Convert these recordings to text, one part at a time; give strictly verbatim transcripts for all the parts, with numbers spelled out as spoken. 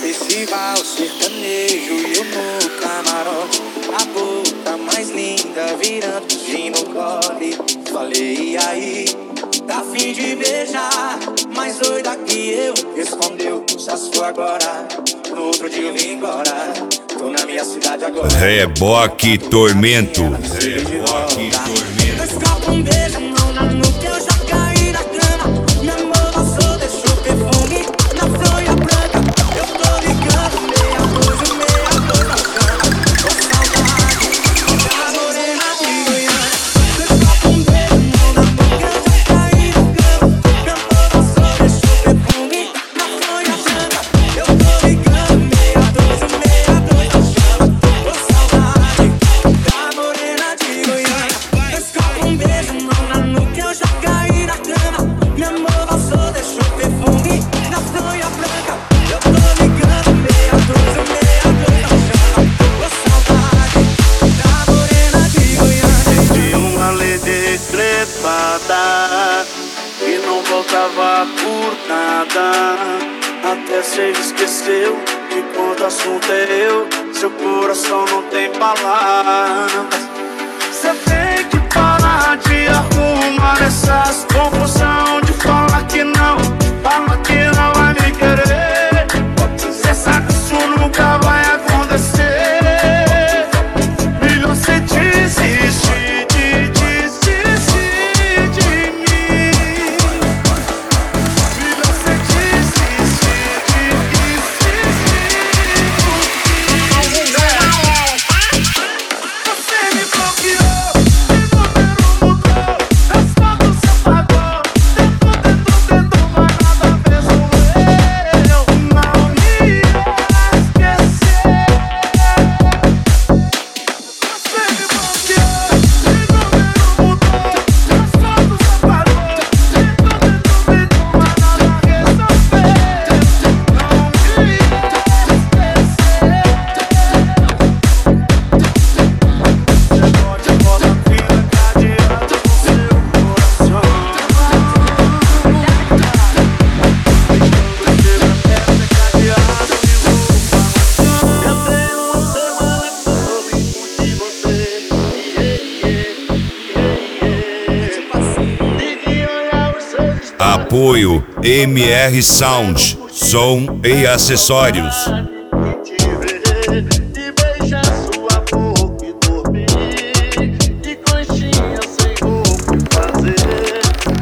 festival sertanejo e eu no camarote. A boca mais linda virando gin no gole. Falei, e aí, tá fim de beijar? Mais doida que eu, respondeu, já sou agora. No outro dia eu vim embora, tô na minha cidade agora. Reboque Tormento. Reboque Tormento. Escapa um beijo, mão na nuca, eu já caí na cama. Meu amor passou, deixou perfume na fronha branca. Eu tô ligando, meia luz, meia luz na cama. Tô saudade da morena de Goiânia. Escapa um beijo, mão na nuca, eu já caí na cama. Meu amor passou, deixou perfume na fronha branca. Eu tô ligando, meia luz, meia luz na chama. Tô saudade da morena de Goiânia. Escapa um beijo, mão na nuca, eu já caí na cama. Meu amor passou, deixou perfume na fronha branca. Eu tô ligando, meia dúzia, meia dúzia na chama. Tô saudade da morena de Goiânia. De uma lady trepada e não voltava por nada. Até cê esqueceu que quando o assunto é eu, seu coração não tem palavras. Cê tem que parar de arrumar essas confusão, de falar que não, fala que não vai me querer. Cê sabe que isso nunca vai acontecer. Melhor cê desistir de desistir de mim. Melhor cê desistir de desistir de mim. Você me bloqueou, meu número mudou, as fotos você apagou. Tentou, tentou, tentou, mas nada fez com eu. Não me esquecer. Você me bloqueou, meu número mudou, as fotos você apagou. Tentou, tentou, tentou, mas nada resolveu. Não me Apoio M R Sound, som e acessórios. De beijar sua boca e dormir, de conchinha sem roupa fazer.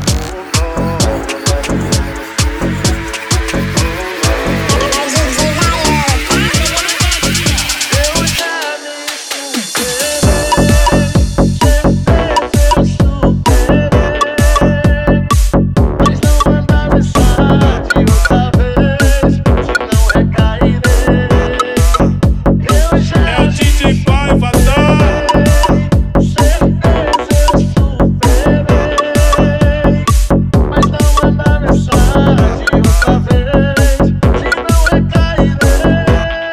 Eu já me superei, eu superei, mas não manda mensagem outra vez, senão recairei. Eu já É o D J Paiva, certeza eu superei, mas não manda mensagem outra vez, senão recairei.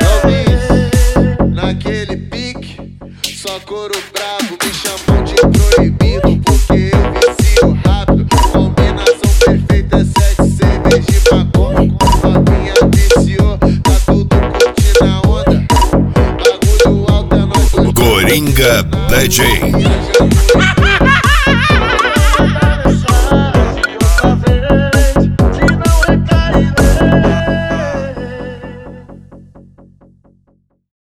Naquele pique, só couro bravo me chamam de proibido, porque eu vicio rápido. Combinação perfeita é sete cerveja e maconha. Novinha viciou, tá tudo curtindo a onda. Bagulho alto é nóis. Coringa D J.